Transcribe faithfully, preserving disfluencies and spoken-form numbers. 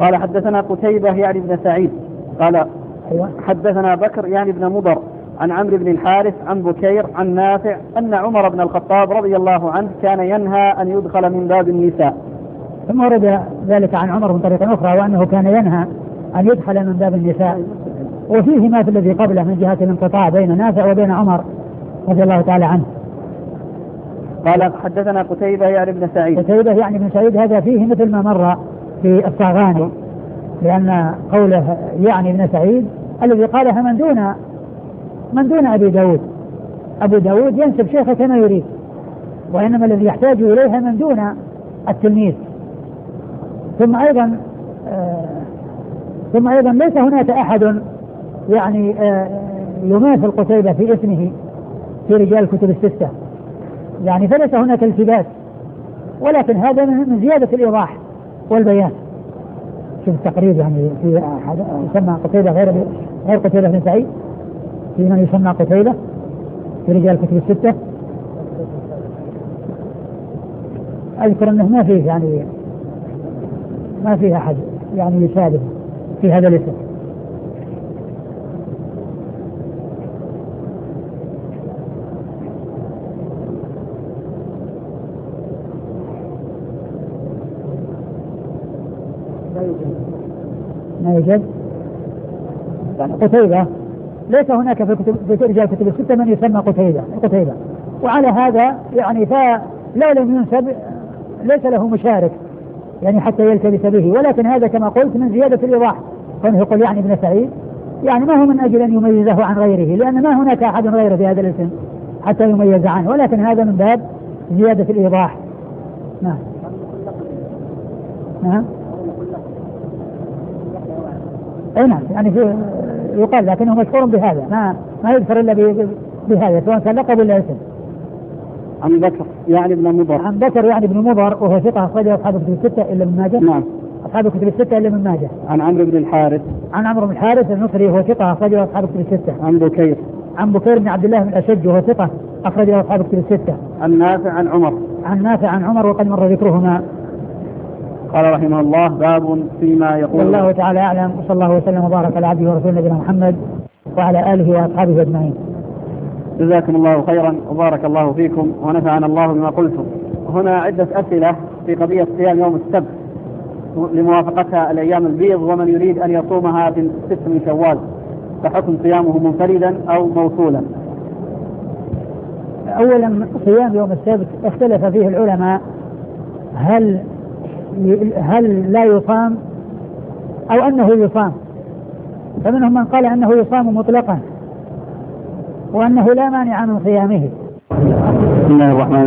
قال حدثنا قتيبة يعني بن سعيد قال أيوة. حدثنا بكر يعني بن مضر عن عمرو بن الحارث عن بكير عن نافع أن عمر بن الخطاب رضي الله عنه كان ينهى أن يدخل من باب النساء. ثم ورد ذلك عن عمر من طريق أخرى وأنه كان ينهى أن يدخل من باب النساء، وفيه ما في الذي قبله من جهة الانقطاع بين نافع وبين عمر رضي الله تعالى عنه. قال حدثنا قتيبة يعني بن سعيد. قتيبة يعني بن سعيد هذا فيه مثل ما مر في الصاغاني، لأن قوله يعني ابن سعيد الذي قالها من دون من دون أبي داود. أبو داود ينسب شيخه كما يريد، وإنما الذي يحتاج إليها من دون التلميذ. ثم أيضا آه ثم أيضا ليس هناك أحد يعني آه يماثل قتيبة في اسمه في رجال الكتب الستة، يعني فليس هناك التباس، ولكن هذا من زيادة الإيضاح والبيان. شوف التقريب يعني في أحد يسمى قتيبة غير غير قتيبة بن سعيد، في من يسمى قتيبة في رجال الكتب الستة. أذكر أنه ما فيه يعني ما فيه أحد يعني يشابه في هذا الاسم. ما يوجد يعني قتيبة، ليس هناك في كتب في رجال الكتب الستة من يسمى قتيبة قتيبة وعلى هذا يعني فلا لم ينسب ليس له مشارك يعني حتى يلتبس به، ولكن هذا كما قلت من زيادة الإيضاح، كونه يقول يعني ابن سعيد يعني ما هو من أجل أن يميزه عن غيره، لأن ما هناك أحد غيره في هذا الاسم حتى يميز عنه، ولكن هذا من باب زيادة الإيضاح. نعم نعم اي نعم يعني في يقال، لكنه مشهور بهذا، ما ما يذكر الا بهذا سواء كان لقب ولا اسم. عن بكر يعني ابن مضر. عن بكر يعني ابن مضر وهو ثقة أخرجه أصحاب الكتب الستة إلا من ماجه. نعم أصحاب الكتب الستة إلا من ماجه. عن عمرو بن الحارث. عن عمرو بن الحارث النصري وهو ثقة أخرجه أصحاب الكتب الستة. عن بكير. عن بكير بن عبد الله بن الأشج وهو ثقة أخرجه أصحاب الكتب الستة. عن نافع عن عمر. عن نافع عن عمر وقد مر ذكرهما. قال رحمه الله باب فيما يقول. والله تعالى أعلم، وصلى الله وسلم وبارك على عبده ورسوله نبينا محمد وعلى آله وأصحابه أجمعين. جزاكم الله خيرا وبارك الله فيكم ونفعنا الله بما قلتم. هنا عدة أسئلة في قضية صيام يوم السبت لموافقتها الأيام البيض، ومن يريد أن يصومها في ست من شوال، فحكم صيامه منفردا أو موصولا. أولا صيام يوم السبت اختلف فيه العلماء هل هل لا يصام أو أنه يصام، فمنهم من قال أنه يصام مطلقا وأنه لا مانع من صيامه. بسم الله الرحمن